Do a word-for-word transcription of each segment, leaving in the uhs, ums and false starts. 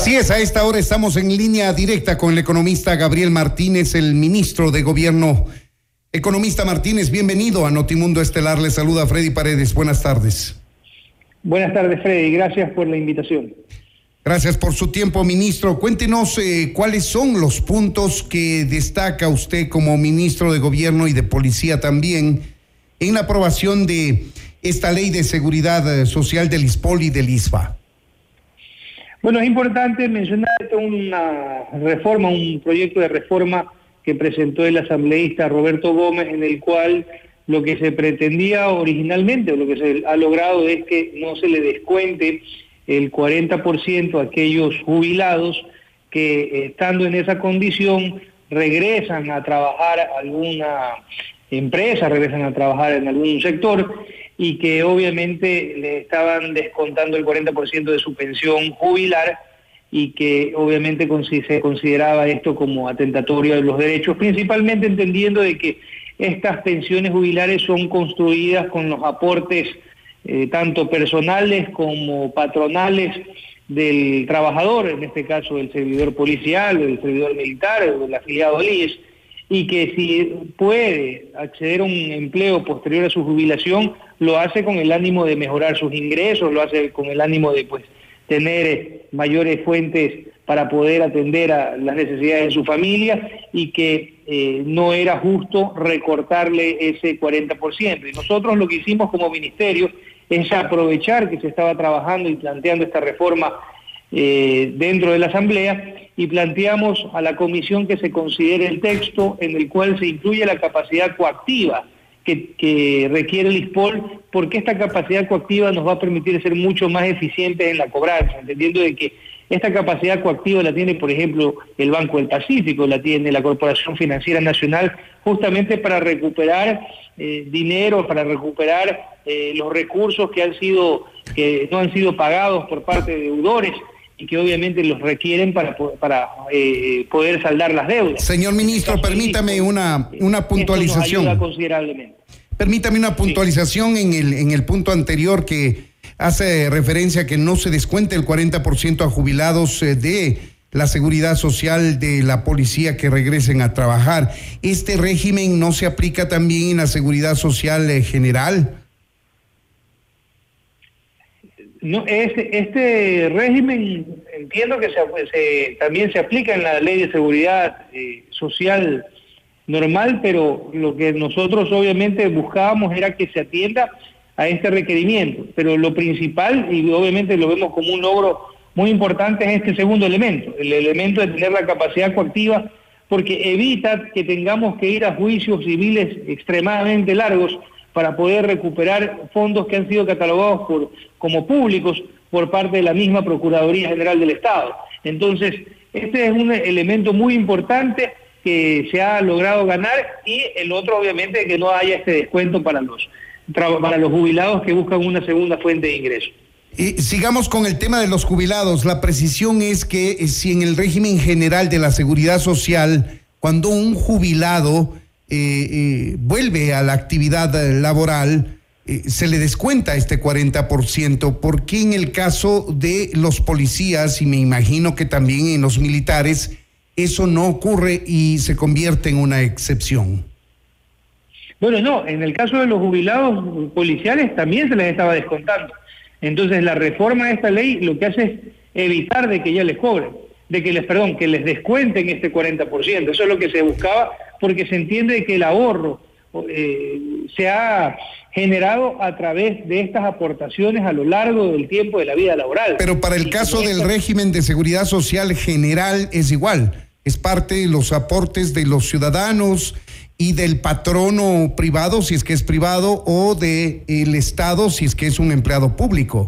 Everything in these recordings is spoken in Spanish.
Así es, a esta hora estamos en línea directa con el economista Gabriel Martínez, el ministro de Gobierno. Economista Martínez, bienvenido a Notimundo Estelar. Le saluda Freddy Paredes. Buenas tardes. Buenas tardes, Freddy. Gracias por la invitación. Gracias por su tiempo, ministro. Cuéntenos eh, cuáles son los puntos que destaca usted como ministro de Gobierno y de Policía también en la aprobación de esta ley de seguridad social del ISPOL y del ISFA. Bueno, es importante mencionar una reforma, un proyecto de reforma que presentó el asambleísta Roberto Gómez, en el cual lo que se pretendía originalmente, o lo que se ha logrado, es que no se le descuente el cuarenta por ciento a aquellos jubilados que, estando en esa condición, regresan a trabajar a alguna empresa, regresan a trabajar en algún sector, y que obviamente le estaban descontando el cuarenta por ciento de su pensión jubilar, y que obviamente se consideraba esto como atentatorio de los derechos, principalmente entendiendo de que estas pensiones jubilares son construidas con los aportes eh, tanto personales como patronales del trabajador, en este caso del servidor policial, del servidor militar, o del afiliado al I E S, y que si puede acceder a un empleo posterior a su jubilación, lo hace con el ánimo de mejorar sus ingresos, lo hace con el ánimo de pues tener mayores fuentes para poder atender a las necesidades de su familia, y que eh, no era justo recortarle ese cuarenta por ciento. Y nosotros lo que hicimos como ministerio es aprovechar que se estaba trabajando y planteando esta reforma eh, dentro de la Asamblea, y planteamos a la comisión que se considere el texto en el cual se incluye la capacidad coactiva que, que requiere el ISPOL, porque esta capacidad coactiva nos va a permitir ser mucho más eficientes en la cobranza, entendiendo de que esta capacidad coactiva la tiene, por ejemplo, el Banco del Pacífico, la tiene la Corporación Financiera Nacional, justamente para recuperar eh, dinero, para recuperar eh, los recursos que han sido, que no han sido pagados por parte de deudores, y que obviamente los requieren para, para eh, poder saldar las deudas. Señor ministro, permítame una, una puntualización. Esto nos ayuda considerablemente. Permítame una puntualización sí. en el, en el punto anterior que hace referencia a que no se descuente el cuarenta por ciento a jubilados eh, de la seguridad social de la policía que regresen a trabajar. ¿Este régimen no se aplica también en la seguridad social eh, general? No, este, este régimen entiendo que se, se, también se aplica en la ley de seguridad eh, social normal, pero lo que nosotros obviamente buscábamos era que se atienda a este requerimiento. Pero lo principal, y obviamente lo vemos como un logro muy importante, es este segundo elemento, el elemento de tener la capacidad coactiva, porque evita que tengamos que ir a juicios civiles extremadamente largos para poder recuperar fondos que han sido catalogados por, como públicos por parte de la misma Procuraduría General del Estado. Entonces, este es un elemento muy importante que se ha logrado ganar, y el otro obviamente que no haya este descuento para los, para los jubilados que buscan una segunda fuente de ingreso. Y sigamos con el tema de los jubilados. La precisión es que si en el régimen general de la seguridad social, cuando un jubilado Eh, eh, vuelve a la actividad laboral, eh, se le descuenta este cuarenta por ciento. ¿Por qué en el caso de los policías, y me imagino que también en los militares, eso no ocurre y se convierte en una excepción? Bueno, no, en el caso de los jubilados policiales también se les estaba descontando. Entonces la reforma de esta ley lo que hace es evitar de que ya les cobren, de que les, perdón, que les descuenten este cuarenta por ciento. Eso es lo que se buscaba, porque se entiende que el ahorro eh, se ha generado a través de estas aportaciones a lo largo del tiempo de la vida laboral. Pero para el caso del régimen de seguridad social general es igual, es parte de los aportes de los ciudadanos y del patrono privado, si es que es privado, o del Estado, si es que es un empleado público.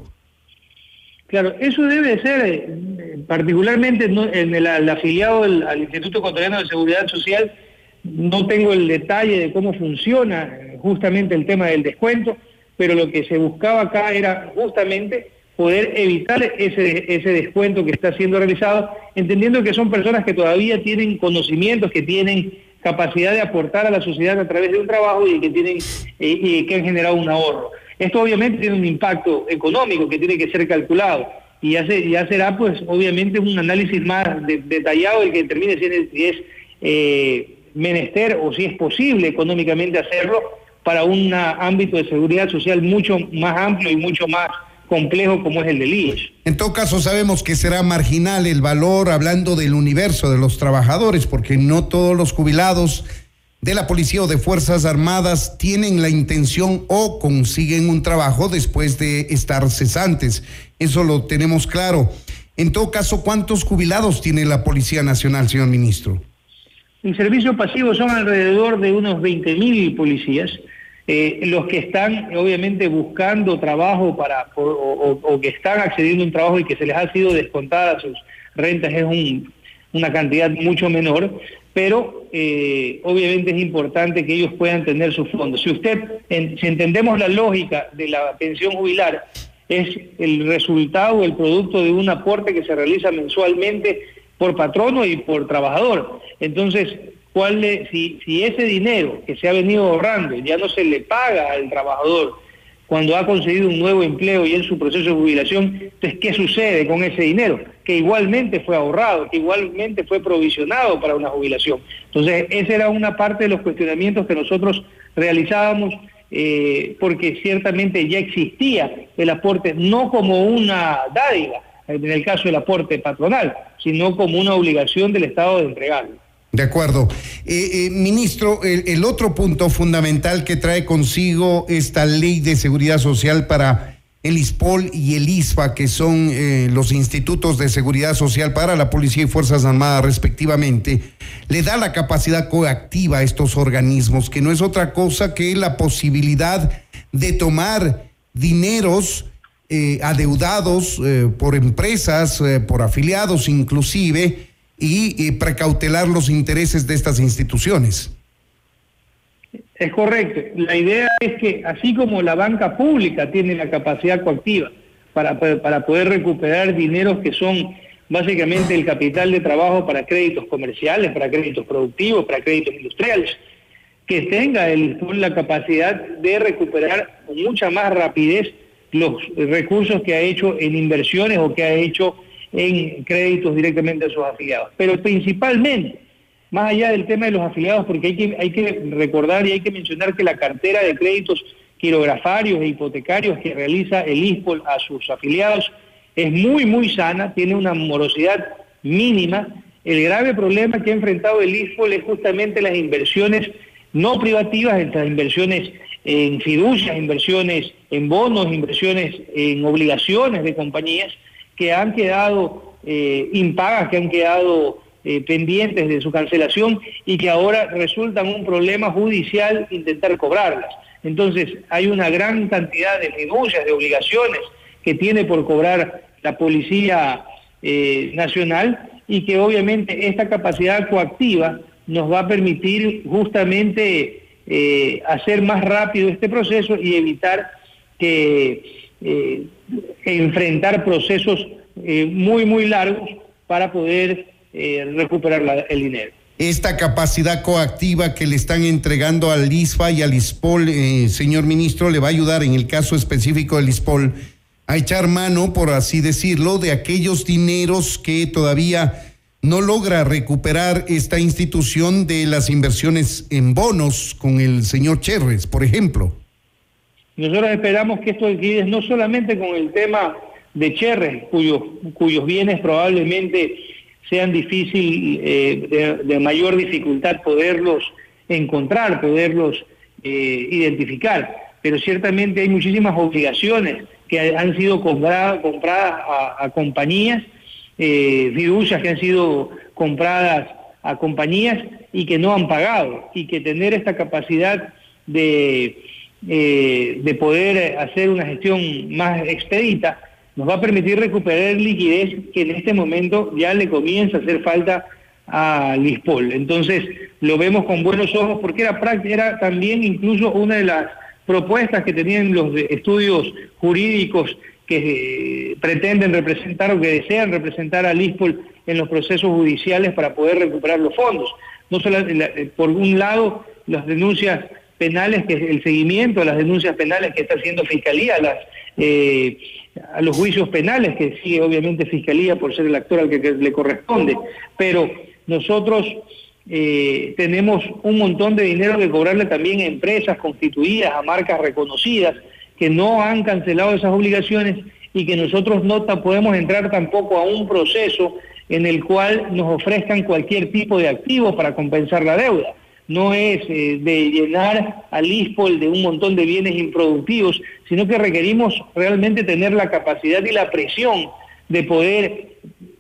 Claro, eso debe ser, eh, particularmente en el, el afiliado del, al Instituto Ecuatoriano de Seguridad Social. No tengo el detalle de cómo funciona justamente el tema del descuento, pero lo que se buscaba acá era justamente poder evitar ese, ese descuento que está siendo realizado, entendiendo que son personas que todavía tienen conocimientos, que tienen capacidad de aportar a la sociedad a través de un trabajo, y que tienen eh, y que han generado un ahorro. Esto obviamente tiene un impacto económico que tiene que ser calculado, y ya, se, ya será pues obviamente un análisis más de, detallado el que determine si es, si es eh, menester o si es posible económicamente hacerlo para un ámbito de seguridad social mucho más amplio y mucho más complejo como es el del I E S. En todo caso sabemos que será marginal el valor hablando del universo de los trabajadores, porque no todos los jubilados de la policía o de Fuerzas Armadas tienen la intención o consiguen un trabajo después de estar cesantes. Eso lo tenemos claro. En todo caso, ¿cuántos jubilados tiene la Policía Nacional, señor ministro? En servicio pasivo son alrededor de unos veinte mil policías. Eh, los que están obviamente buscando trabajo para o, o, o que están accediendo a un trabajo y que se les ha sido descontada sus rentas es un, una cantidad mucho menor, pero eh, obviamente es importante que ellos puedan tener sus fondos. Si usted, en, si entendemos la lógica de la pensión jubilar, es el resultado, el producto de un aporte que se realiza mensualmente por patrono y por trabajador. Entonces, ¿cuál le, si, si ese dinero que se ha venido ahorrando ya no se le paga al trabajador cuando ha conseguido un nuevo empleo y en su proceso de jubilación, entonces ¿qué sucede con ese dinero? Que igualmente fue ahorrado, que igualmente fue provisionado para una jubilación. Entonces, esa era una parte de los cuestionamientos que nosotros realizábamos, eh, porque ciertamente ya existía el aporte, no como una dádiva, en el caso del aporte patronal, sino como una obligación del Estado de entregarlo. De acuerdo. Eh, eh, ministro, el, el otro punto fundamental que trae consigo esta ley de seguridad social para el ISPOL y el ISFA, que son eh, los institutos de seguridad social para la Policía y Fuerzas Armadas respectivamente, le da la capacidad coactiva a estos organismos, que no es otra cosa que la posibilidad de tomar dineros eh, adeudados eh, por empresas, eh, por afiliados inclusive, y, y precautelar los intereses de estas instituciones. Es correcto. La idea es que así como la banca pública tiene la capacidad coactiva para, para poder recuperar dineros que son básicamente el capital de trabajo para créditos comerciales, para créditos productivos, para créditos industriales, que tenga el ISPOL la capacidad de recuperar con mucha más rapidez los recursos que ha hecho en inversiones o que ha hecho en créditos directamente a sus afiliados. Pero principalmente, más allá del tema de los afiliados, porque hay que, hay que recordar y hay que mencionar que la cartera de créditos quirografarios e hipotecarios que realiza el ISPOL a sus afiliados es muy, muy sana, tiene una morosidad mínima. El grave problema que ha enfrentado el ISPOL es justamente las inversiones no privativas, las inversiones en fiducias, inversiones en bonos, inversiones en obligaciones de compañías, que han quedado eh, impagas, que han quedado eh, pendientes de su cancelación y que ahora resultan un problema judicial intentar cobrarlas. Entonces hay una gran cantidad de fiducias, de obligaciones que tiene por cobrar la Policía eh, Nacional, y que obviamente esta capacidad coactiva nos va a permitir justamente eh, hacer más rápido este proceso y evitar que Eh, enfrentar procesos eh, muy, muy largos para poder eh, recuperar la, el dinero. Esta capacidad coactiva que le están entregando al ISFA y al ISPOL, eh, señor ministro, le va a ayudar en el caso específico del ISPOL a echar mano, por así decirlo, de aquellos dineros que todavía no logra recuperar esta institución de las inversiones en bonos con el señor Cherres, por ejemplo. Nosotros esperamos que esto liquide no solamente con el tema de Cherres, cuyos, cuyos bienes probablemente sean difícil, eh, de, de mayor dificultad poderlos encontrar, poderlos eh, identificar, pero ciertamente hay muchísimas obligaciones que han sido compradas, compradas a, a compañías, eh, fiducias que han sido compradas a compañías y que no han pagado, y que tener esta capacidad de... Eh, de poder hacer una gestión más expedita, nos va a permitir recuperar liquidez que en este momento ya le comienza a hacer falta al ISPOL. Entonces lo vemos con buenos ojos, porque era, era también incluso una de las propuestas que tenían los estudios jurídicos que eh, pretenden representar o que desean representar al ISPOL en los procesos judiciales para poder recuperar los fondos. No solo, por un lado, las denuncias penales, que es el seguimiento de las denuncias penales que está haciendo Fiscalía, las eh, a los juicios penales que sigue obviamente Fiscalía por ser el actor al que, que le corresponde, pero nosotros eh, tenemos un montón de dinero que cobrarle también a empresas constituidas, a marcas reconocidas, que no han cancelado esas obligaciones y que nosotros no podemos entrar tampoco a un proceso en el cual nos ofrezcan cualquier tipo de activo para compensar la deuda. No es eh, de llenar al ISPOL de un montón de bienes improductivos, sino que requerimos realmente tener la capacidad y la presión de poder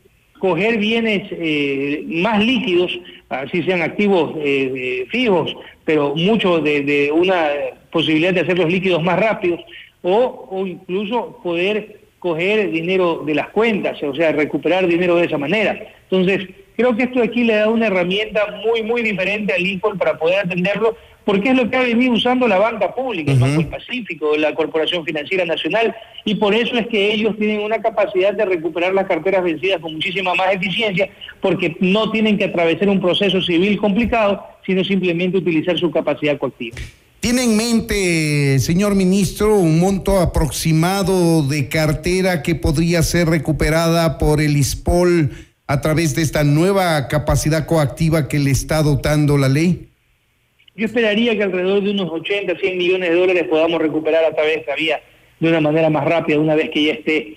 coger bienes eh, más líquidos, así sean activos eh, eh, fijos, pero mucho de, de una posibilidad de hacerlos líquidos más rápidos, o, o incluso poder coger dinero de las cuentas, o sea, recuperar dinero de esa manera. Entonces, creo que esto aquí le da una herramienta muy, muy diferente al ISPOL para poder atenderlo, porque es lo que ha venido usando la banca pública, el Banco del Pacífico, la Corporación Financiera Nacional, y por eso es que ellos tienen una capacidad de recuperar las carteras vencidas con muchísima más eficiencia, porque no tienen que atravesar un proceso civil complicado, sino simplemente utilizar su capacidad coactiva. ¿Tiene en mente, señor ministro, un monto aproximado de cartera que podría ser recuperada por el ISPOL a través de esta nueva capacidad coactiva que le está dotando la ley? Yo esperaría que alrededor de unos ochenta, cien millones de dólares podamos recuperar a través de esta vía de una manera más rápida, una vez que ya esté,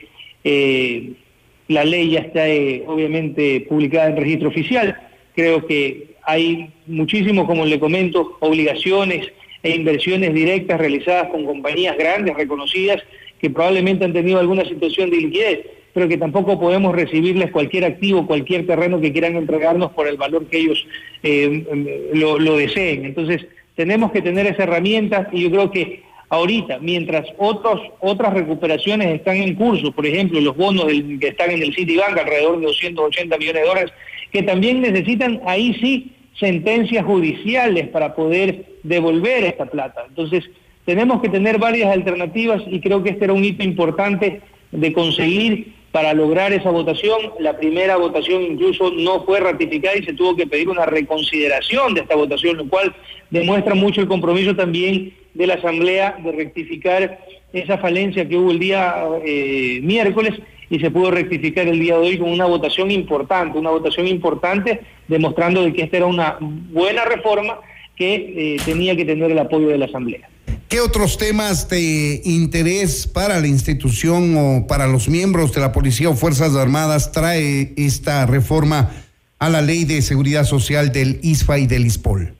eh, la ley ya está eh, obviamente publicada en registro oficial. Creo que hay muchísimo, como le comento, obligaciones e inversiones directas realizadas con compañías grandes, reconocidas, que probablemente han tenido alguna situación de liquidez, pero que tampoco podemos recibirles cualquier activo, cualquier terreno que quieran entregarnos por el valor que ellos eh, lo, lo deseen. Entonces, tenemos que tener esa herramienta, y yo creo que ahorita, mientras otros, otras recuperaciones están en curso, por ejemplo, los bonos del, que están en el Citibank, alrededor de doscientos ochenta millones de dólares, que también necesitan, ahí sí, sentencias judiciales para poder devolver esta plata. Entonces, tenemos que tener varias alternativas, y creo que este era un hito importante de conseguir para lograr esa votación. La primera votación incluso no fue ratificada y se tuvo que pedir una reconsideración de esta votación, lo cual demuestra mucho el compromiso también de la Asamblea de rectificar esa falencia que hubo el día eh, miércoles, y se pudo rectificar el día de hoy con una votación importante, una votación importante demostrando de que esta era una buena reforma que eh, tenía que tener el apoyo de la Asamblea. ¿Qué otros temas de interés para la institución o para los miembros de la Policía o Fuerzas Armadas trae esta reforma a la Ley de Seguridad Social del I S F A y del ISPOL?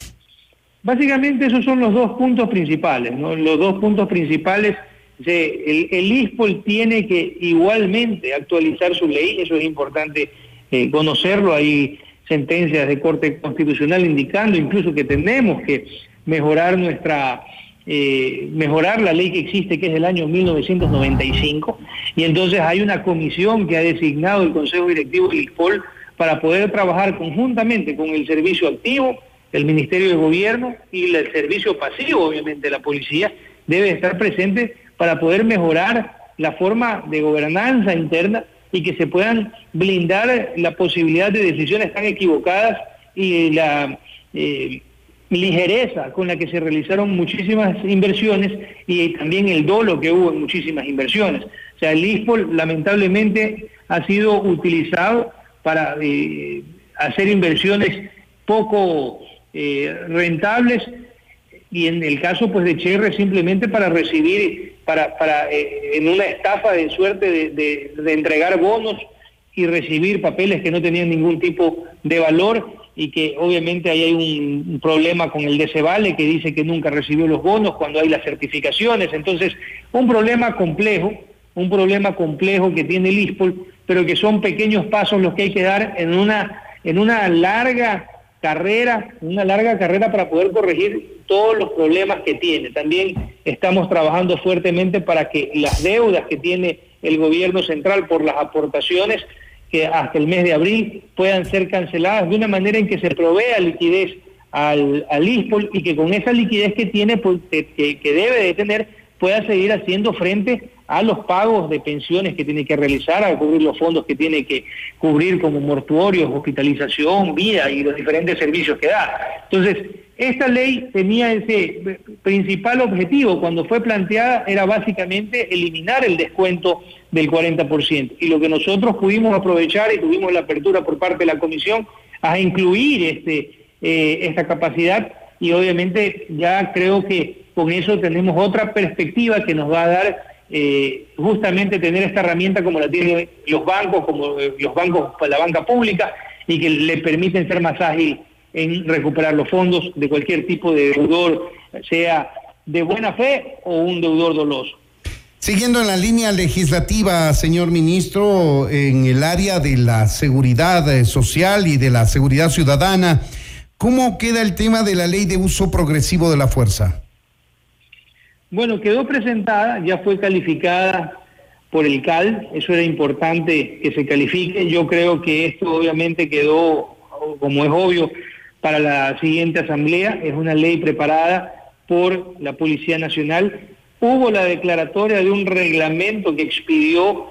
Básicamente esos son los dos puntos principales, ¿no? Los dos puntos principales. El, el ISPOL tiene que igualmente actualizar su ley, eso es importante eh, conocerlo. Hay sentencias de Corte Constitucional indicando incluso que tenemos que mejorar nuestra eh, mejorar la ley que existe, que es del año mil novecientos noventa y cinco, y entonces hay una comisión que ha designado el Consejo Directivo del ISPOL para poder trabajar conjuntamente con el Servicio Activo, el Ministerio de Gobierno y el Servicio Pasivo, obviamente la Policía debe estar presente para poder mejorar la forma de gobernanza interna y que se puedan blindar la posibilidad de decisiones tan equivocadas y la eh, ligereza con la que se realizaron muchísimas inversiones, y también el dolo que hubo en muchísimas inversiones. O sea, el ISPOL lamentablemente ha sido utilizado para eh, hacer inversiones poco eh, rentables, y en el caso pues de Cherre simplemente para recibir, para, para eh, en una estafa de suerte de, de, de entregar bonos y recibir papeles que no tenían ningún tipo de valor, y que obviamente ahí hay un, un problema con el DECEVALE, que dice que nunca recibió los bonos cuando hay las certificaciones. Entonces, un problema complejo, un problema complejo que tiene el ISPOL, pero que son pequeños pasos los que hay que dar en una, en una larga carrera, una larga carrera para poder corregir todos los problemas que tiene. También estamos trabajando fuertemente para que las deudas que tiene el gobierno central por las aportaciones, que hasta el mes de abril puedan ser canceladas de una manera en que se provea liquidez al, al ISPOL, y que con esa liquidez que tiene, pues, que, que debe de tener, pueda seguir haciendo frente a los pagos de pensiones que tiene que realizar, a cubrir los fondos que tiene que cubrir como mortuorios, hospitalización, vida y los diferentes servicios que da. Entonces, esta ley tenía ese principal objetivo, cuando fue planteada, era básicamente eliminar el descuento del cuarenta por ciento. Y lo que nosotros pudimos aprovechar y tuvimos la apertura por parte de la comisión a incluir este, eh, esta capacidad, y obviamente ya creo que con eso tenemos otra perspectiva que nos va a dar eh, justamente tener esta herramienta como la tienen los bancos, como eh, los bancos, la banca pública, y que le permiten ser más ágil en recuperar los fondos de cualquier tipo de deudor, sea de buena fe o un deudor doloso. Siguiendo en la línea legislativa, señor ministro, en el área de la seguridad social y de la seguridad ciudadana, ¿cómo queda el tema de la ley de uso progresivo de la fuerza? Bueno, quedó presentada, ya fue calificada por el C A L, eso era importante que se califique. Yo creo que esto obviamente quedó, como es obvio, para la siguiente asamblea. Es una ley preparada por la Policía Nacional. Hubo la declaratoria de un reglamento que expidió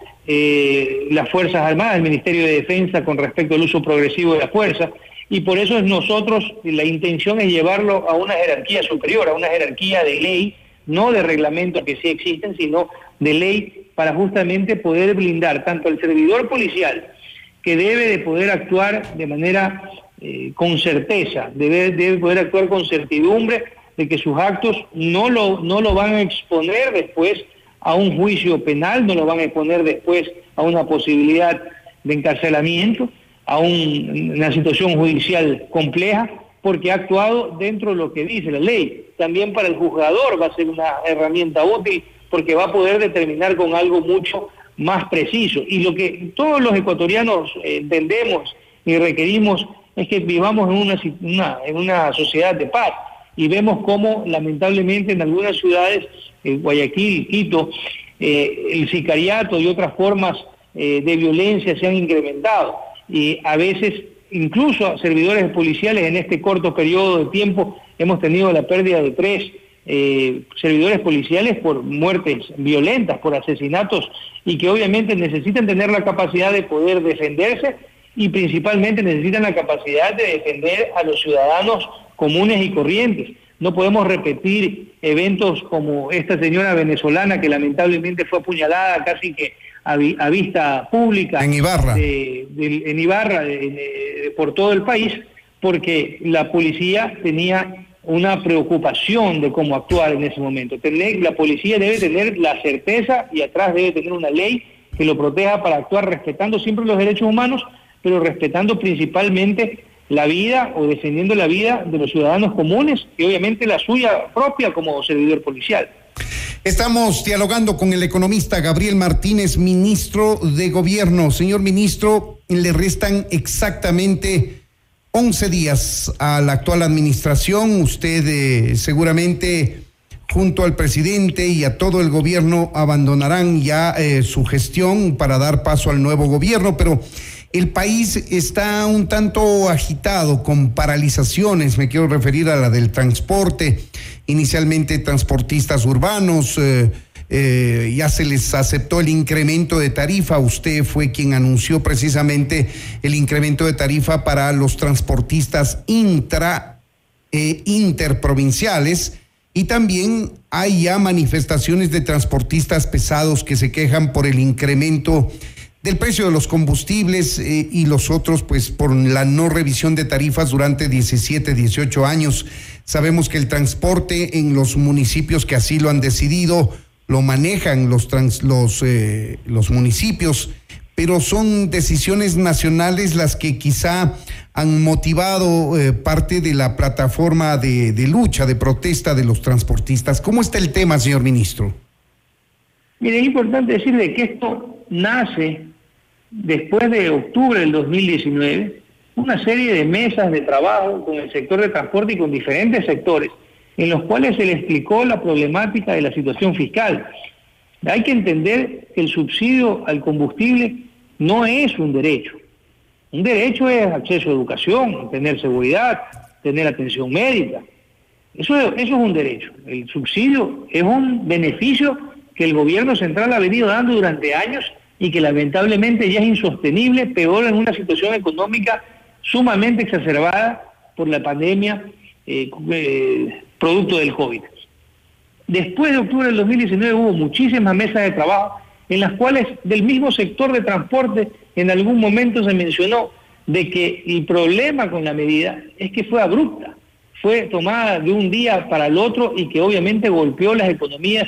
eh, las Fuerzas Armadas, el Ministerio de Defensa, con respecto al uso progresivo de la fuerza, y por eso nosotros, la intención es llevarlo a una jerarquía superior, a una jerarquía de ley, no de reglamentos que sí existen, sino de ley, para justamente poder blindar tanto al servidor policial, que debe de poder actuar de manera eh, con certeza, debe, debe poder actuar con certidumbre de que sus actos no lo, no lo van a exponer después a un juicio penal, no lo van a exponer después a una posibilidad de encarcelamiento, a un, una situación judicial compleja, porque ha actuado dentro de lo que dice la ley. También para el juzgador va a ser una herramienta útil, porque va a poder determinar con algo mucho más preciso. Y lo que todos los ecuatorianos eh, entendemos y requerimos es que vivamos en una, una, en una sociedad de paz. Y vemos cómo, lamentablemente, en algunas ciudades, eh, Guayaquil, Quito, eh, el sicariato y otras formas eh, de violencia se han incrementado. Y a veces, incluso servidores policiales, en este corto periodo de tiempo, hemos tenido la pérdida de tres eh, servidores policiales por muertes violentas, por asesinatos, y que obviamente necesitan tener la capacidad de poder defenderse, y principalmente necesitan la capacidad de defender a los ciudadanos comunes y corrientes. No podemos repetir eventos como esta señora venezolana que lamentablemente fue apuñalada casi que a, vi, a vista pública en Ibarra, de, de, en Ibarra de, de, por todo el país, porque la policía tenía una preocupación de cómo actuar en ese momento. Tener, la policía debe tener la certeza y atrás debe tener una ley que lo proteja para actuar respetando siempre los derechos humanos, pero respetando principalmente la vida o defendiendo la vida de los ciudadanos comunes y obviamente la suya propia como servidor policial. Estamos dialogando con el economista Gabriel Martínez, ministro de Gobierno. Señor ministro, le restan exactamente once días a la actual administración. Usted eh, seguramente junto al presidente y a todo el gobierno abandonarán ya eh, su gestión para dar paso al nuevo gobierno, pero el país está un tanto agitado con paralizaciones. Me quiero referir a la del transporte. Inicialmente transportistas urbanos, eh, eh, ya se les aceptó el incremento de tarifa. Usted fue quien anunció precisamente el incremento de tarifa para los transportistas intra e interprovinciales. Y también hay ya manifestaciones de transportistas pesados que se quejan por el incremento del precio de los combustibles eh, y los otros pues por la no revisión de tarifas durante diecisiete, dieciocho años. Sabemos que el transporte en los municipios que así lo han decidido lo manejan los, trans, los, eh, los municipios, pero son decisiones nacionales las que quizá han motivado eh, parte de la plataforma de, de lucha, de protesta de los transportistas. ¿Cómo está el tema, señor ministro? Mire, es importante decirle que esto nace después de octubre del dos mil diecinueve, una serie de mesas de trabajo con el sector de transporte y con diferentes sectores, en los cuales se le explicó la problemática de la situación fiscal. Hay que entender que el subsidio al combustible no es un derecho. Un derecho es acceso a educación, tener seguridad, tener atención médica. Eso, eso es un derecho. El subsidio es un beneficio que el gobierno central ha venido dando durante años y que lamentablemente ya es insostenible, peor en una situación económica sumamente exacerbada por la pandemia eh, eh, producto del COVID. Después de octubre del dos mil diecinueve hubo muchísimas mesas de trabajo en las cuales del mismo sector de transporte en algún momento se mencionó de que el problema con la medida es que fue abrupta, fue tomada de un día para el otro y que obviamente golpeó las economías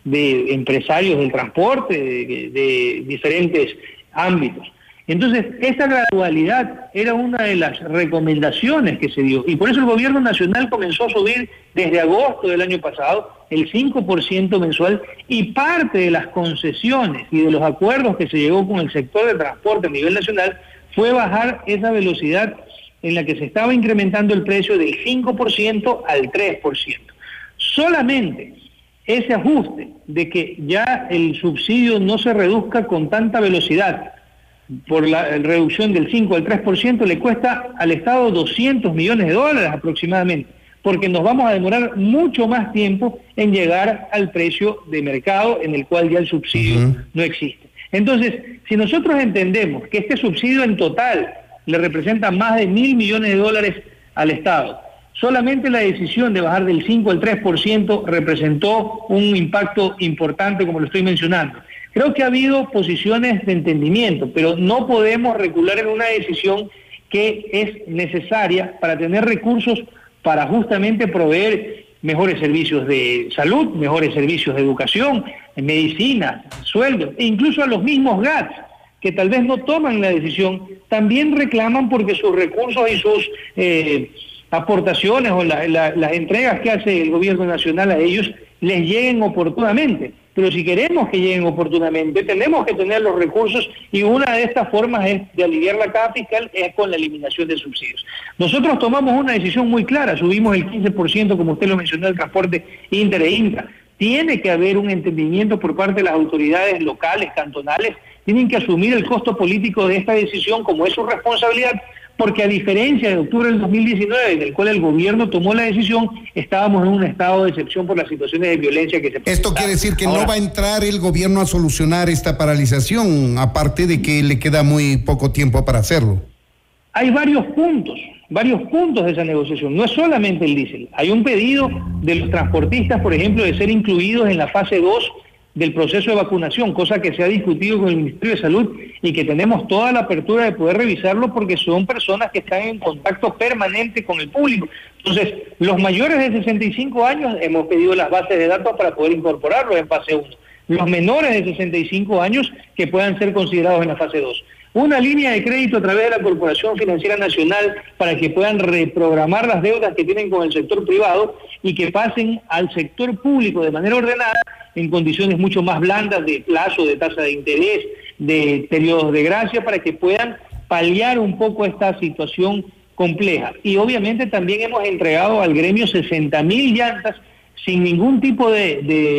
de empresarios del transporte, de, de diferentes ámbitos. Entonces, esta gradualidad era una de las recomendaciones que se dio, y por eso el gobierno nacional comenzó a subir desde agosto del año pasado el cinco por ciento mensual, y parte de las concesiones y de los acuerdos que se llegó con el sector de transporte a nivel nacional fue bajar esa velocidad en la que se estaba incrementando el precio del cinco por ciento al tres por ciento. Solamente ese ajuste de que ya el subsidio no se reduzca con tanta velocidad por la reducción del cinco al tres por ciento le cuesta al Estado doscientos millones de dólares aproximadamente, porque nos vamos a demorar mucho más tiempo en llegar al precio de mercado en el cual ya el subsidio uh-huh. no existe. Entonces, si nosotros entendemos que este subsidio en total le representa más de mil millones de dólares al Estado, solamente la decisión de bajar del cinco al tres por ciento representó un impacto importante, como lo estoy mencionando. Creo que ha habido posiciones de entendimiento, pero no podemos recular en una decisión que es necesaria para tener recursos para justamente proveer mejores servicios de salud, mejores servicios de educación, medicina, sueldos, e incluso a los mismos G A T S, que tal vez no toman la decisión, también reclaman porque sus recursos y sus eh, aportaciones o la, la, las entregas que hace el gobierno nacional a ellos les lleguen oportunamente. Pero si queremos que lleguen oportunamente, tenemos que tener los recursos, y una de estas formas es de aliviar la carga fiscal es con la eliminación de subsidios. Nosotros tomamos una decisión muy clara, subimos el quince por ciento, como usted lo mencionó, el transporte inter e intra. Tiene que haber un entendimiento por parte de las autoridades locales, cantonales, tienen que asumir el costo político de esta decisión como es su responsabilidad, porque a diferencia de octubre del dos mil diecinueve, en el cual el gobierno tomó la decisión, estábamos en un estado de excepción por las situaciones de violencia que se presentaron. Esto quiere decir que Ahora, no va a entrar el gobierno a solucionar esta paralización, aparte de que le queda muy poco tiempo para hacerlo. Hay varios puntos, varios puntos de esa negociación, no es solamente el diésel. Hay un pedido de los transportistas, por ejemplo, de ser incluidos en la fase dos del proceso de vacunación, cosa que se ha discutido con el Ministerio de Salud y que tenemos toda la apertura de poder revisarlo porque son personas que están en contacto permanente con el público. Entonces, los mayores de sesenta y cinco años hemos pedido las bases de datos para poder incorporarlos en fase uno. Los menores de sesenta y cinco años que puedan ser considerados en la fase dos. Una línea de crédito a través de la Corporación Financiera Nacional para que puedan reprogramar las deudas que tienen con el sector privado y que pasen al sector público de manera ordenada en condiciones mucho más blandas de plazo, de tasa de interés, de periodos de gracia, para que puedan paliar un poco esta situación compleja. Y obviamente también hemos entregado al gremio sesenta mil llantas sin ningún tipo de,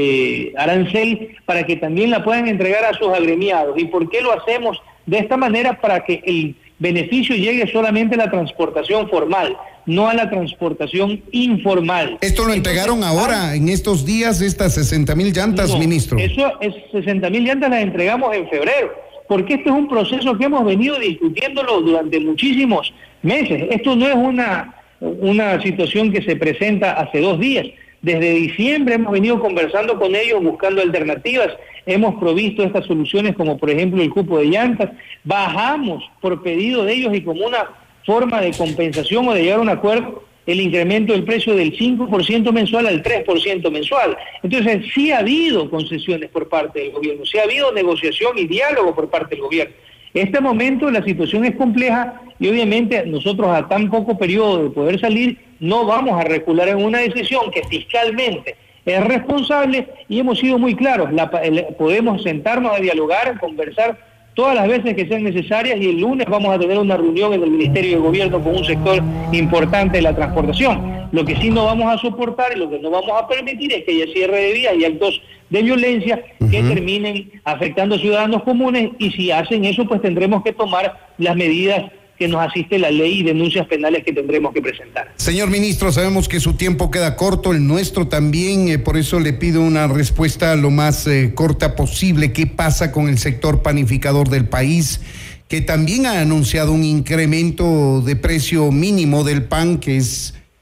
de arancel para que también la puedan entregar a sus agremiados. ¿Y por qué lo hacemos de esta manera? Para que el beneficio llegue solamente a la transportación formal, no a la transportación informal. ¿Esto lo entregaron Entonces, ahora, en estos días, estas sesenta mil llantas, no, ministro? Eso es sesenta mil llantas las entregamos en febrero, porque este es un proceso que hemos venido discutiéndolo durante muchísimos meses. Esto no es una, una situación que se presenta hace dos días. Desde diciembre hemos venido conversando con ellos, buscando alternativas, hemos provisto estas soluciones como por ejemplo el cupo de llantas, bajamos por pedido de ellos y como una forma de compensación o de llegar a un acuerdo el incremento del precio del cinco por ciento mensual al tres por ciento mensual. Entonces sí ha habido concesiones por parte del gobierno, sí ha habido negociación y diálogo por parte del gobierno. En este momento la situación es compleja y obviamente nosotros a tan poco periodo de poder salir no vamos a recular en una decisión que fiscalmente es responsable y hemos sido muy claros. La, el, podemos sentarnos a dialogar, conversar todas las veces que sean necesarias y el lunes vamos a tener una reunión en el Ministerio de Gobierno con un sector importante de la transportación. Lo que sí no vamos a soportar y lo que no vamos a permitir es que haya cierre de vías y actos de violencia que uh-huh. terminen afectando a ciudadanos comunes, y si hacen eso pues tendremos que tomar las medidas que nos asiste la ley y denuncias penales que tendremos que presentar. Señor ministro, sabemos que su tiempo queda corto, el nuestro también, eh, por eso le pido una respuesta lo más eh, corta posible. ¿Qué pasa con el sector panificador del país, que también ha anunciado un incremento de precio mínimo del pan, que es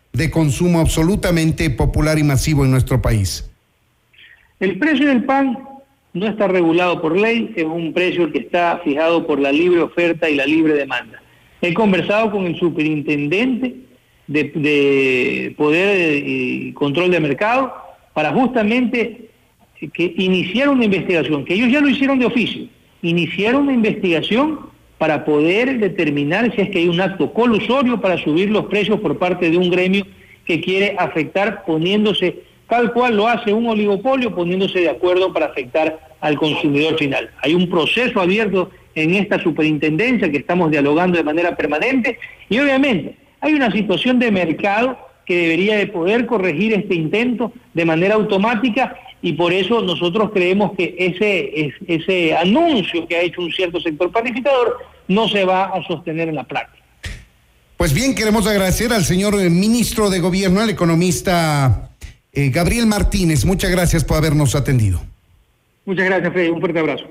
de consumo absolutamente popular y masivo en nuestro país? El precio del pan no está regulado por ley, es un precio que está fijado por la libre oferta y la libre demanda. He conversado con el superintendente de, de Poder y Control de Mercado para justamente que iniciar una investigación, que ellos ya lo hicieron de oficio, iniciaron una investigación para poder determinar si es que hay un acto colusorio para subir los precios por parte de un gremio que quiere afectar poniéndose, tal cual lo hace un oligopolio, poniéndose de acuerdo para afectar al consumidor final. Hay un proceso abierto en esta superintendencia que estamos dialogando de manera permanente y obviamente hay una situación de mercado que debería de poder corregir este intento de manera automática y por eso nosotros creemos que ese, ese anuncio que ha hecho un cierto sector planificador no se va a sostener en la práctica. Pues bien, queremos agradecer al señor ministro de Gobierno, al economista eh, Gabriel Martínez. Muchas gracias por habernos atendido. Muchas gracias, Freddy. Un fuerte abrazo.